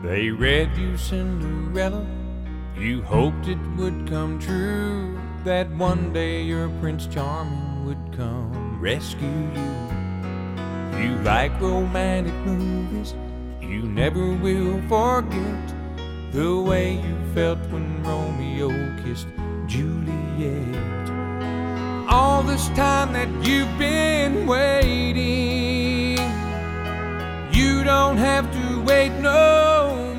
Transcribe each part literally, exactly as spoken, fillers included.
They read you Cinderella, you hoped it would come true, that one day your Prince Charming would come rescue you. You like romantic movies, you never will forget the way you felt when Romeo kissed Juliet. All this time that you've been waiting, you don't have to wait no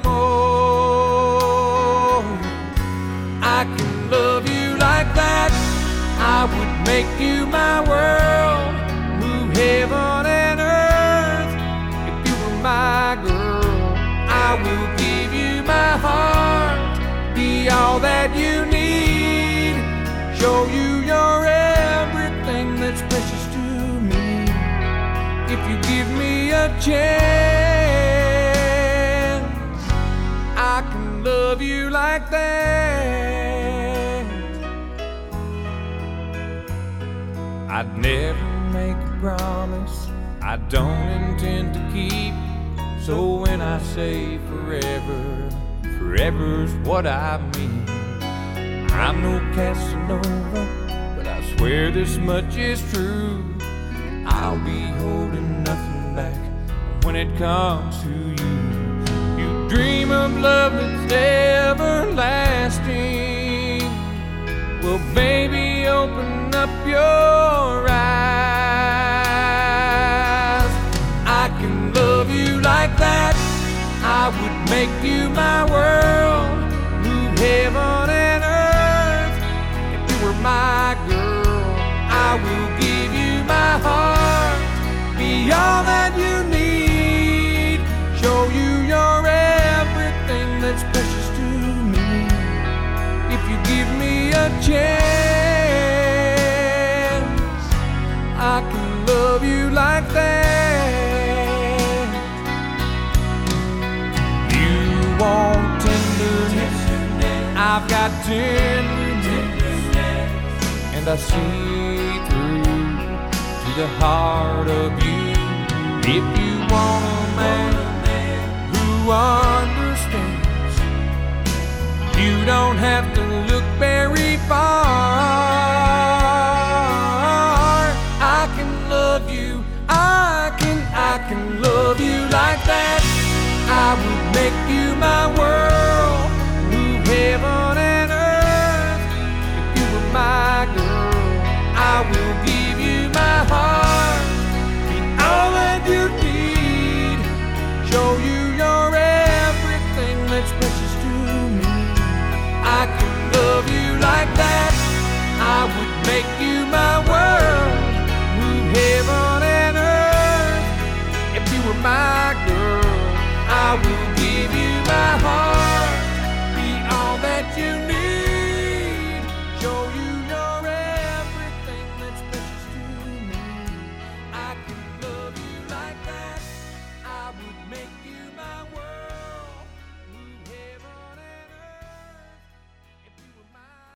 more. I can love you like that, I would make you my world, move heaven and earth. If you were my girl, I will give you my heart, be all that you need, show you your everything that's precious to me. If you give me a chance, I can love you like that. I'd never make a promise I don't intend to keep, so when I say forever, forever's what I mean. I'm no Casanova, but I swear this much is true, I'll be holding nothing back when it comes to you. You dream of love that's everlasting, well baby, open up your eyes. I can love you like that, I would make you my world, move heaven and earth. If you were my girl, I will give you my heart, be all that you need, show you your everything that's precious to me. If you give me a chance, I can love you like that. You want tenderness, I've got tenderness, and I see through to the heart of you. If you want a man who understands, you don't have to look very far. I can love you, I can, I can love you like that. I would make you my world, move heaven and earth. If you were my girl, I will give you my heart, be all that you need, show you your everything that's precious to me. I can love you like that, I would make you my world.